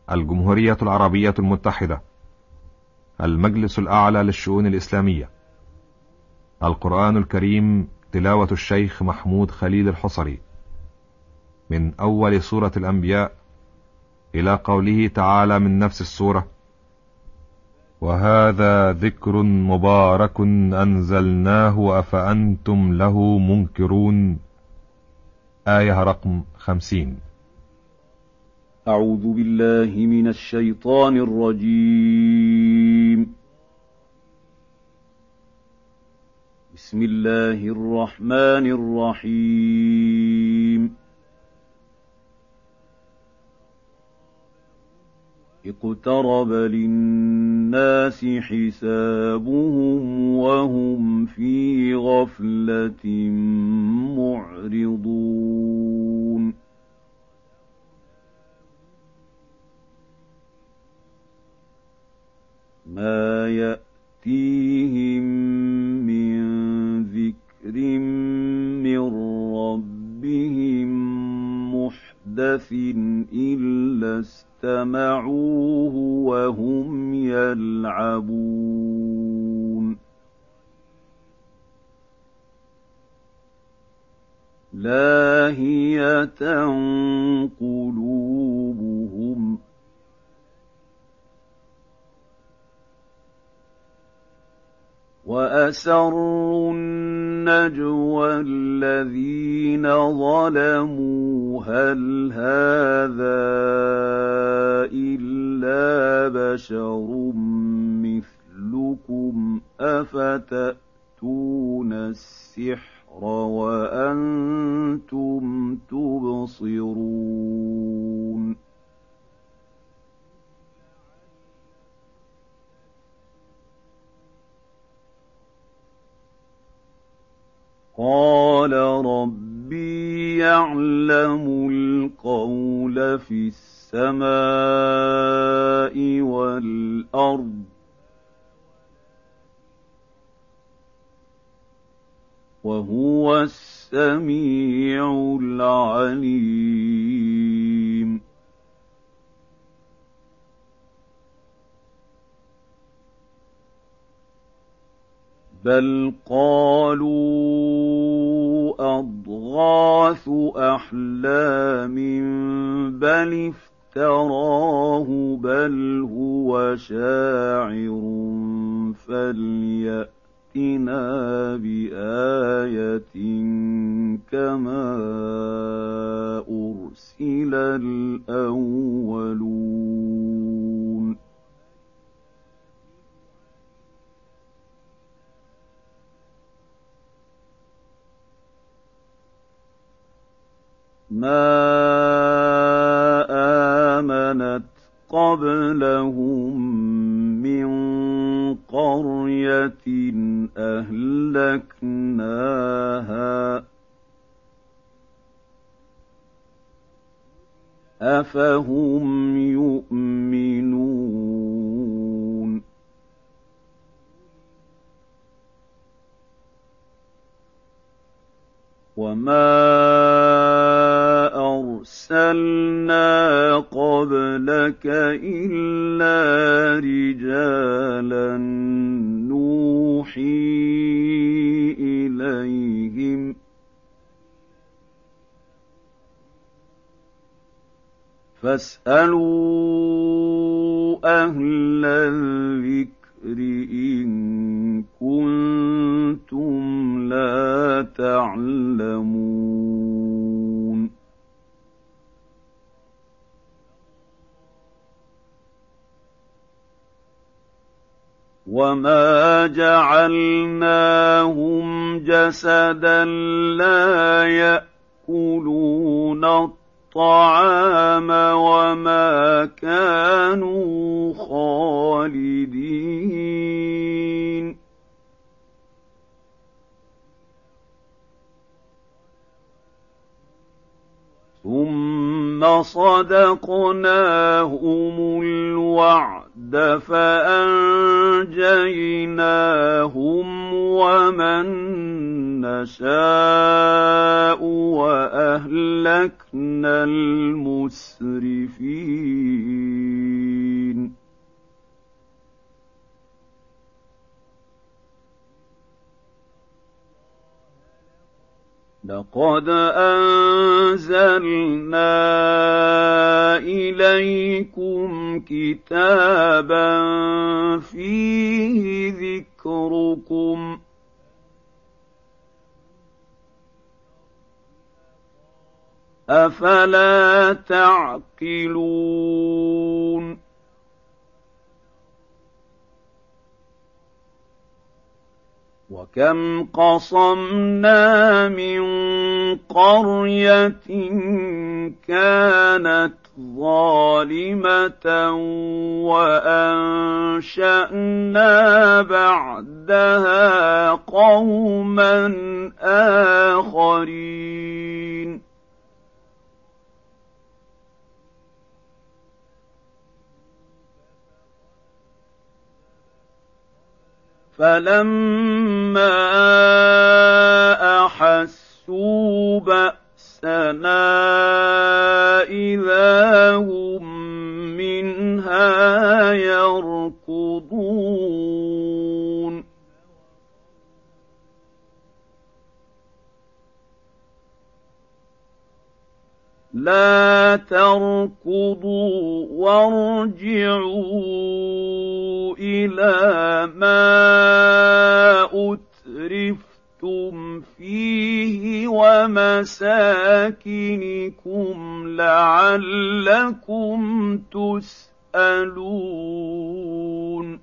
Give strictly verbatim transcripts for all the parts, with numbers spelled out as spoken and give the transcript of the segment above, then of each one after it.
الجمهورية العربية المتحدة، المجلس الأعلى للشؤون الإسلامية. القرآن الكريم تلاوة الشيخ محمود خليل الحصري، من أول سورة الأنبياء إلى قوله تعالى من نفس السورة: وهذا ذكر مبارك أنزلناه أفأنتم له منكرون. آية رقم خمسين. أعوذ بالله من الشيطان الرجيم. بسم الله الرحمن الرحيم. اقترب للناس حسابهم وهم في غفلة معرضون. ما يأتيهم من ذكر من ربهم محدث إلا استمعوه وهم يلعبون. لاهية قلوبهم وأسروا النجوى الذين ظلموا هل هذا إلا بشر مثلكم أفتأتون السحر وأنتم تبصرون. قال ربي يعلم القول في السماء والأرض وهو السميع العليم. بل قالوا أضغاث أحلام بل افتراه بل هو شاعر فليأتنا بآية كما أرسل الأولون. ما آمنت قبلهم من قرية أهلكناها أفهم يؤمنون. وما أرسلنا قبلك إلا رجالا نوحي إليهم فاسألوا أهل الذكر إن كنتم لا تعلمون. وما جعلناهم جسدا لا يأكلون الطعام وما كانوا خالدين. ثم صدقناهم الوعد فأنجيناهم ومن نشاء وأهلكنا المسرفين. لقد أنزلنا إليكم كتابا فيه ذكركم أفلا تعقلون وكم قصمنا من قرية كانت ظالمة وأنشأنا بعدها قوما آخرين فلما أحسوا بأسنا إذا هم منها يركضون لا تركضوا وارجعوا إلى ما أترفتم فيه ومساكنكم لعلكم تسألون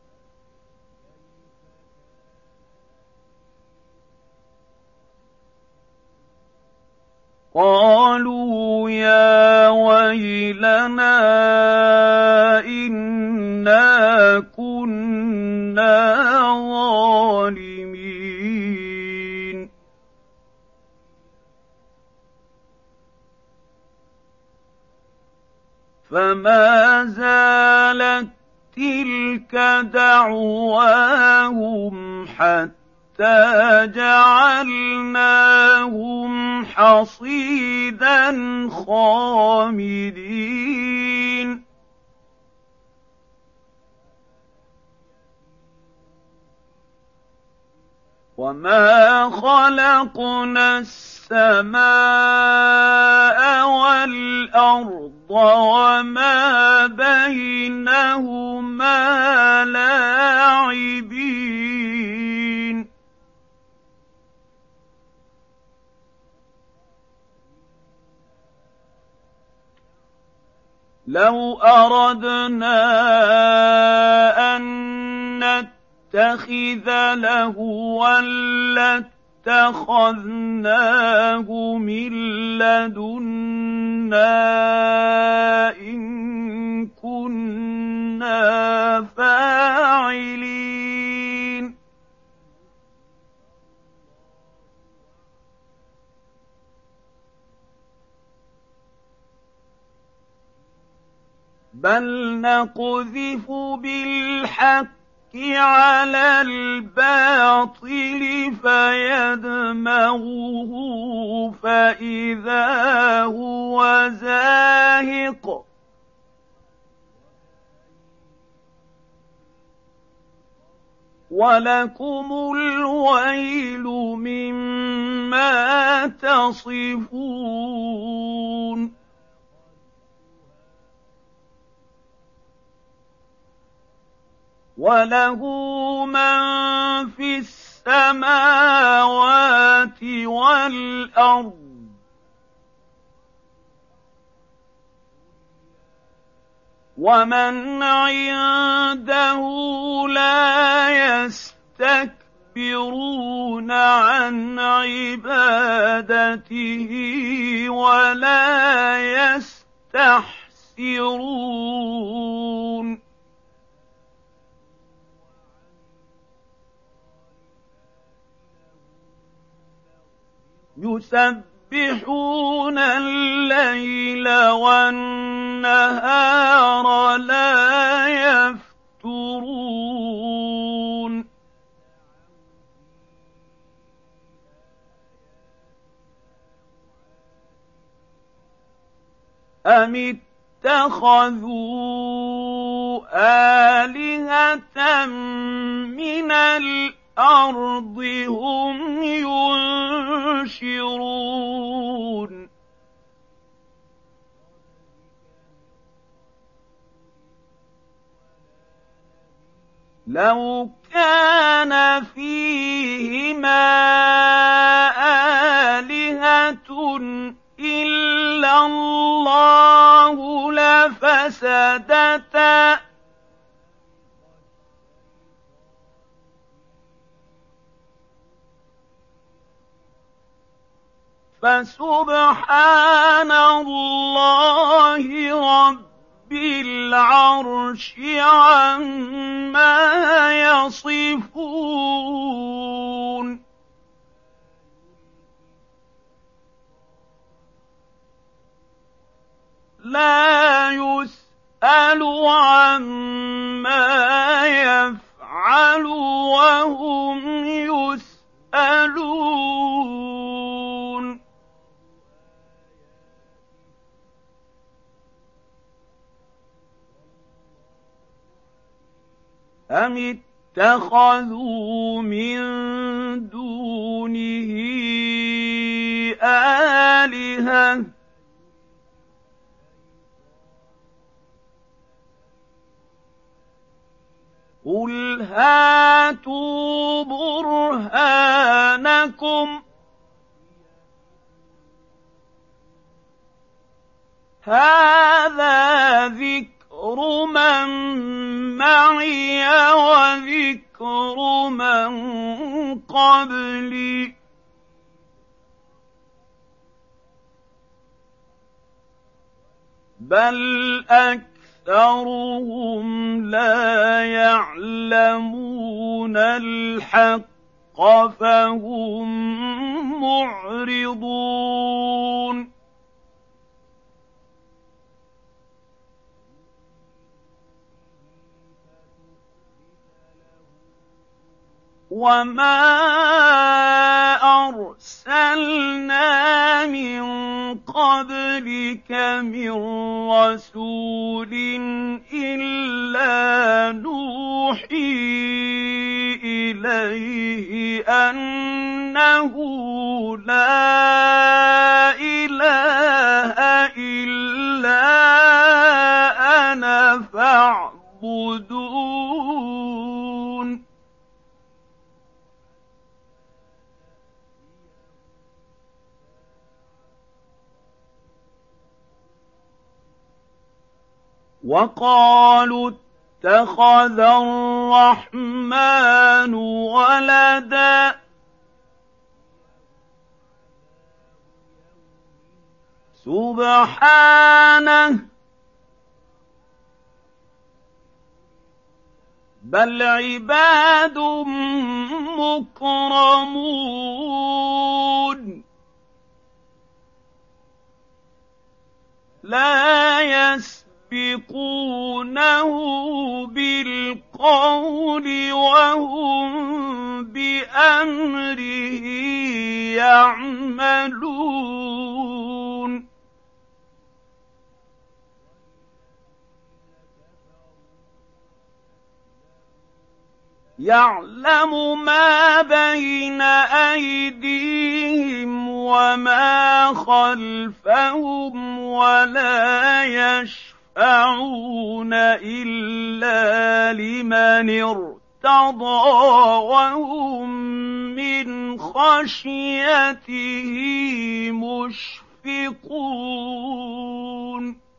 قالوا يا ويلنا إنا كنا ظالمين فما زالت تلك دعواهم حتى جعلناهم حصيدا خامدين وما خلقنا السماء والأرض وما بينهما لاعبين لو أردنا أن نتخذ لهوا لاتخذناه من لدنا إن كنا فاعلين بل نقذف بالحق على الباطل فيدمغه فإذا هو زاهق ولكم الويل مما تصفون وله من في السماوات والأرض ومن عنده لا يستكبرون عن عبادته ولا يستحسرون يسبحون الليل والنهار لا يفترون أم اتخذوا آلهة من الأرض الْأَرْضِ هُمْ يُنشِرُونَ لَوْ كَانَ فِيهِمَا آلِهَةٌ إِلَّا اللَّهُ لَفَسَدَتَا فَسُبْحَانَ اللَّهِ رَبِّ الْعَرْشِ عَمَّا يَصِفُونَ لَا يُسْأَلُ عَمَّا يَفْعَلُ وَهُمْ يُسْأَلُونَ أَمِ اتَّخَذُوا مِن دُونِهِ آلِهَةً قُلْ هَاتُوا بُرْهَانَكُمْ هَٰذَا ذِكْرُ مَن مَّعِيَ وَذِكْرُ مَن قَبْلِي بَلْ أَكْثَرُهُمْ لَا يَعْلَمُونَ الْحَقَّ فَهُم مُّعْرِضُونَ وَمَا أَرْسَلْنَا مِن قَبْلِكَ مِن رَّسُولٍ إِلَّا نُوحِي إِلَيْهِ أَنَّهُ لَا إِلَٰهَ إِلَّا أَنَا فَاعْبُدُونِ وَقَالُوا اتَّخَذَ الرَّحْمَٰنُ وَلَدًا سُبْحَانَهُ بَلْ عِبَادٌ مُّكْرَمُونَ لَا يَسْبِقُونَهُ بِالْقَوْلِ وَهُم بِأَمْرِهِ يَعْمَلُونَ يَعْلَمُ مَا بَيْنَ أَيْدِيهِمْ وَمَا خَلْفَهُمْ وَلَا يَشْفَعُونَ إِلَّا لِمَنِ ارْتَضَىٰ وَهُم مِّنْ خَشْيَتِهِ مُشْفِقُونَ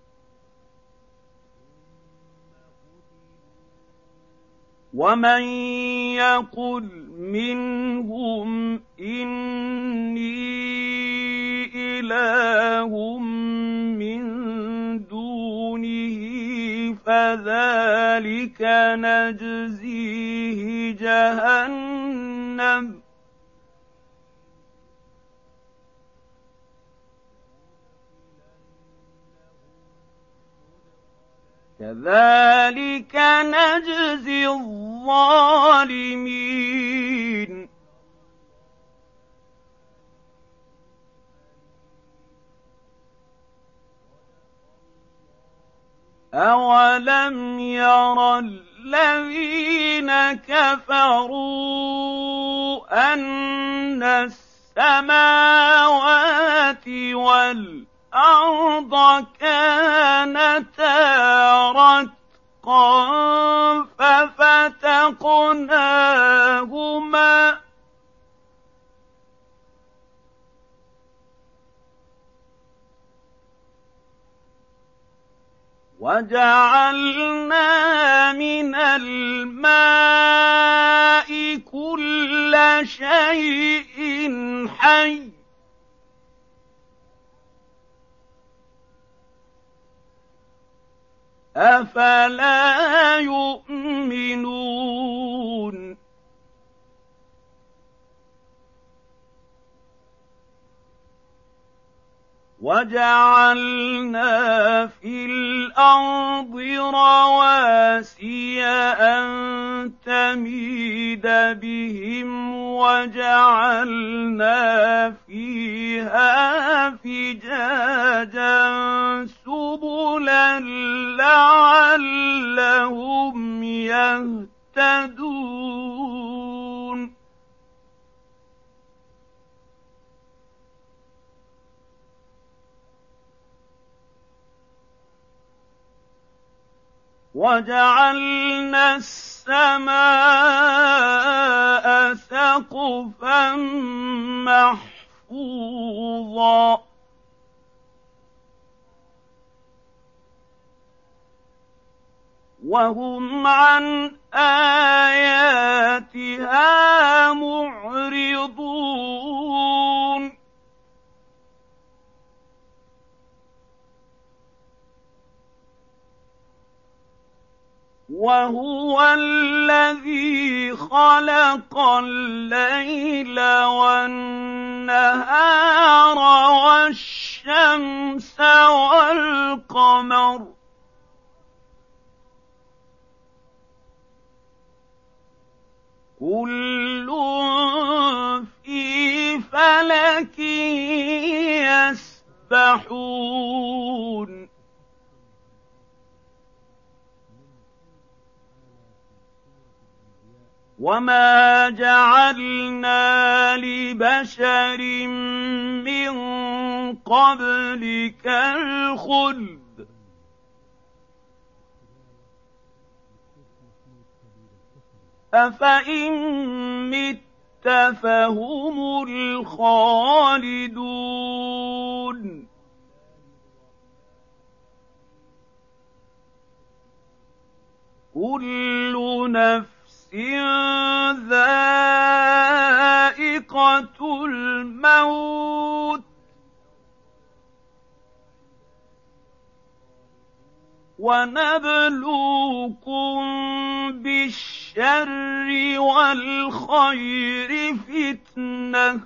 وَمَن يَقُلْ مِنْهُمْ إِنِّي إِلَٰهٌ مِّن دُونِهِ فَذَٰلِكَ نَجْزِيهِ جَهَنَّمَ كَذَٰلِكَ نَجْزِي الظَّالِمِينَ أَوَلَمْ يَرَ الَّذِينَ كَفَرُوا أَنَّ السَّمَاوَاتِ وَالْأَرْضَ كَانَتَا رَتْقًا فَفَتَقْنَاهُمَا وَجَعَلْنَا مِنَ الْمَاءِ كُلَّ شَيْءٍ حَيٍّ أَفَلَا يُؤْمِنُونَ وَجَعَلْنَا فِي الْأَرْضِ رَوَاسِيَ أَن تَمِيدَ بِهِمْ وَجَعَلْنَا فِيهَا فِجَاجًا سُبُلًا لَّعَلَّهُمْ يَهْتَدُونَ وَجَعَلْنَا السَّمَاءَ سَقْفًا مَّحْفُوظًا وَهُمْ عَنْ آيَاتِهَا مُعْرِضُونَ وَهُوَ الَّذِي خَلَقَ اللَّيْلَ وَالنَّهَارَ وَالشَّمْسَ وَالْقَمَرَ كُلٌّ فِي فَلَكٍ يَسْبَحُونَ وَمَا جَعَلْنَا لِبَشَرٍ مِّن قَبْلِكَ الْخُلْدَ أَفَإِن مِّتَّ فَهُمُ الْخَالِدُونَ كُلُّ نَفْسٍ ذَائِقَةُ الْمَوْتِ وَنَبْلُوكُم بِالشَّرِّ وَالْخَيْرِ فِتْنَةً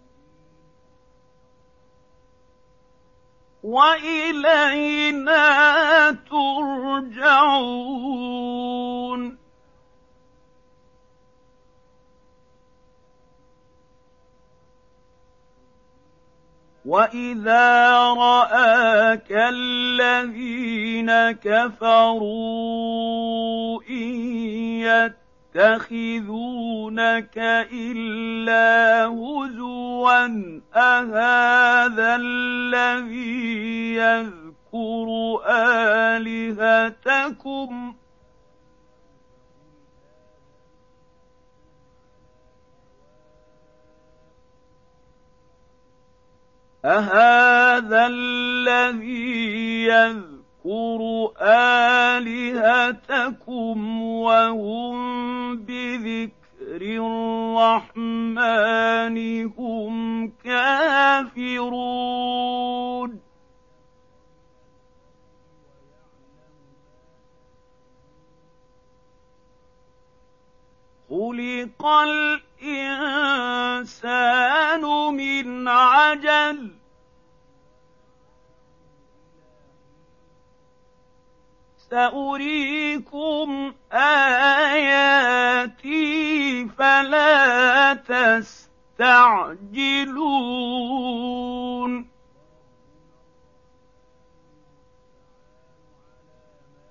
وَإِلَيْنَا تُرْجَعُونَ وَإِذَا رَآكَ الَّذِينَ كَفَرُوا إِن يَتَّخِذُونَكَ إِلَّا هُزُوًا أَهَٰذَا الَّذِي يَذْكُرُ آلِهَتَكُمْ أَهَٰذَا الَّذِي يَذْكُرُ آلِهَتَكُمْ وَهُم بِذِكْرِ الرَّحْمَٰنِ هُمْ كَافِرُونَ خُلِقَ الْإِنسَانُ مِنْ عَجَلٍ ۚ سَأُرِيكُمْ آيَاتِي فَلَا تَسْتَعْجِلُونِ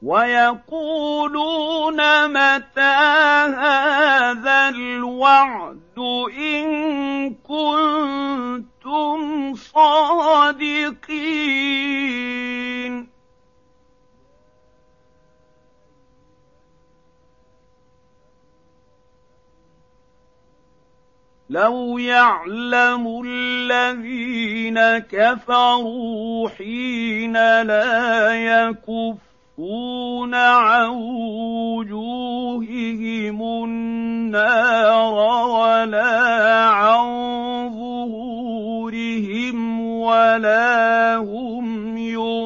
ويقولون متى هذا الوعد إن كنتم صادقين لو يعلم الذين كفروا حين لا يكفون عن وجوههم النار ولا عن ظهورهم ولا هم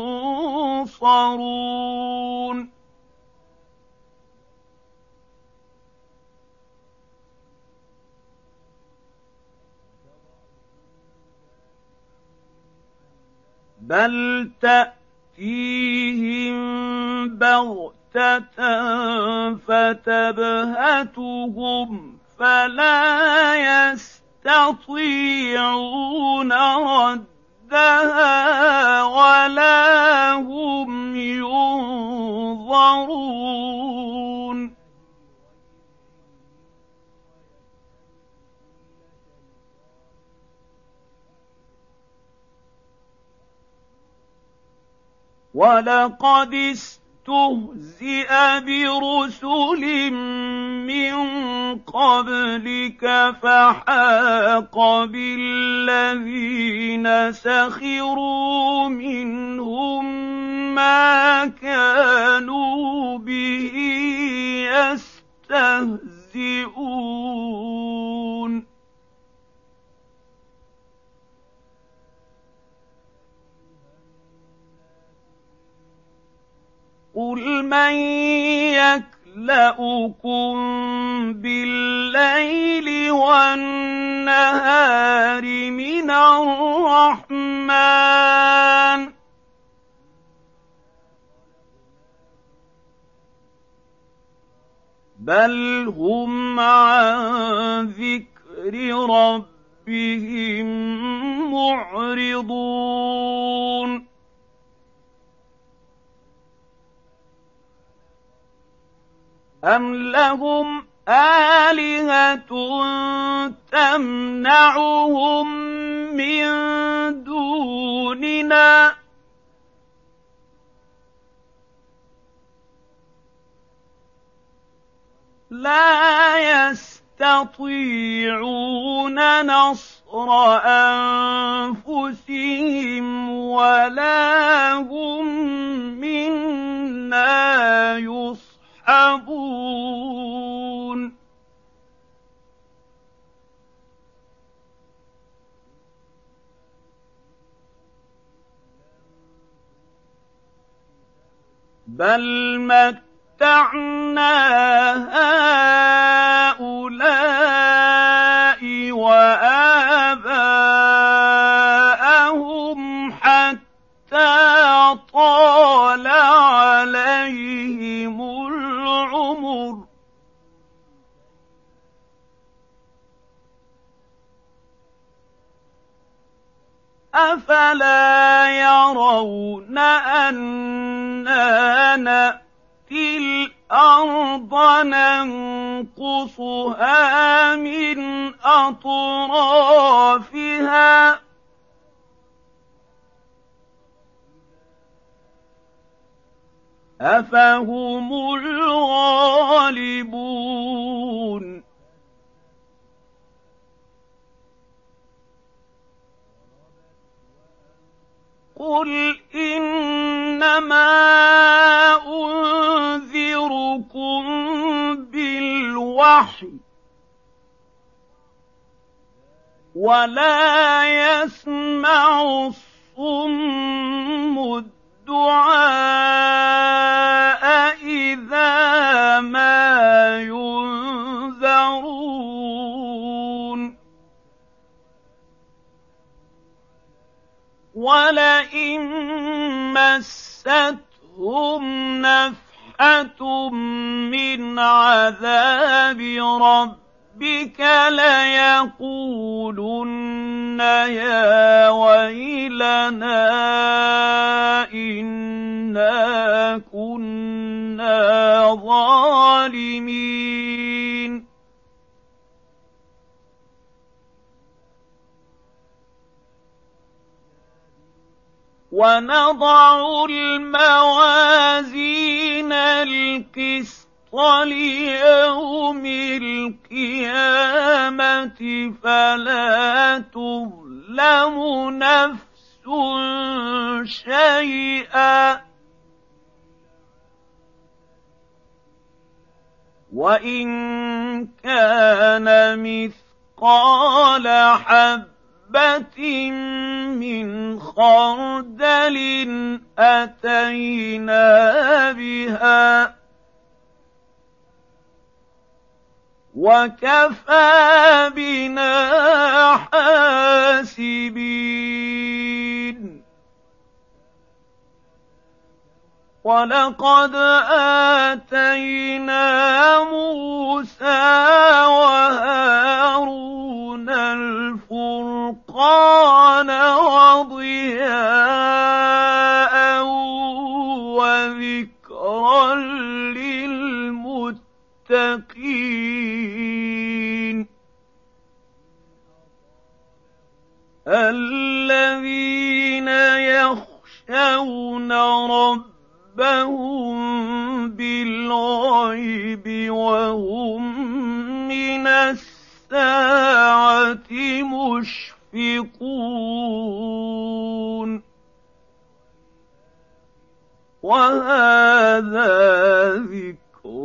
ينصرون بل تأتيهم بغتة فتبهتهم فلا يستطيعون ردها ولا هم ينظرون وَلَقَدِ اسْتُهْزِئَ بِرُسُلٍ مِّن قَبْلِكَ فَحَاقَ بِالَّذِينَ سَخِرُوا مِنْهُم مَّا كَانُوا بِهِ يَسْتَهْزِئُونَ قُلْ مَن يَكْلَؤُكُم بِاللَّيْلِ وَالنَّهَارِ مِنَ الرَّحْمَٰنِ بَلْ هُمْ عَن ذِكْرِ رَبِّهِم مُّعْرِضُونَ أَمْ لَهُمْ آلِهَةٌ تَمْنَعُهُم مِّن دُونِنَا لَا يَسْتَطِيعُونَ نَصْرَ أَنفُسِهِمْ وَلَا هُم مِّنَّا يُصْحَبُونَ بَلْ مَتَّعْنَا هَٰؤُلَاءِ وَآبَاءَهُمْ حَتَّىٰ طَالَ عَلَيْهِمُ الْعُمُرُ أَفَلَا يَرَوْنَ أَنَّا نَأْتِي الْأَرْضَ نَنقُصُهَا مِنْ أَطْرَافِهَا أَفَهُمُ الْغَالِبُونَ قُلْ إِنَّمَا أُنذِرُكُم بِالْوَحْيِ وَلَا يَسْمَعُ الصُّمُّ الدُّعَاءَ إِذَا مَا يُنذَرُونَ وَلَئِن مَّسَّتْهُمْ نَفْحَةٌ مِّنْ عَذَابِ رَبِّكَ لَيَقُولُنَّ يَا وَيْلَنَا إِنَّا كُنَّا الظالمين ونضع الموازين القسط ليوم القيامة فلا تظلم نفس شيئا وإن كان مثقال حبة من خردل أتينا بها وكفى بنا حاسبين ولقد آتينا موسى وهارون الفرقان وضياء وذكرا للمتقين الذين يخشون ربهم ربهم بالغيب وهم من الساعة مشفقون وهذا ذكر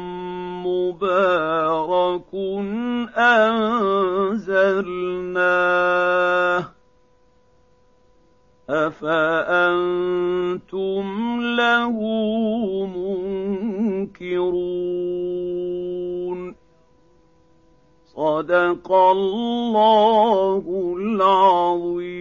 مبارك أنزلناه أفأنتم له منكرون صدق الله العظيم.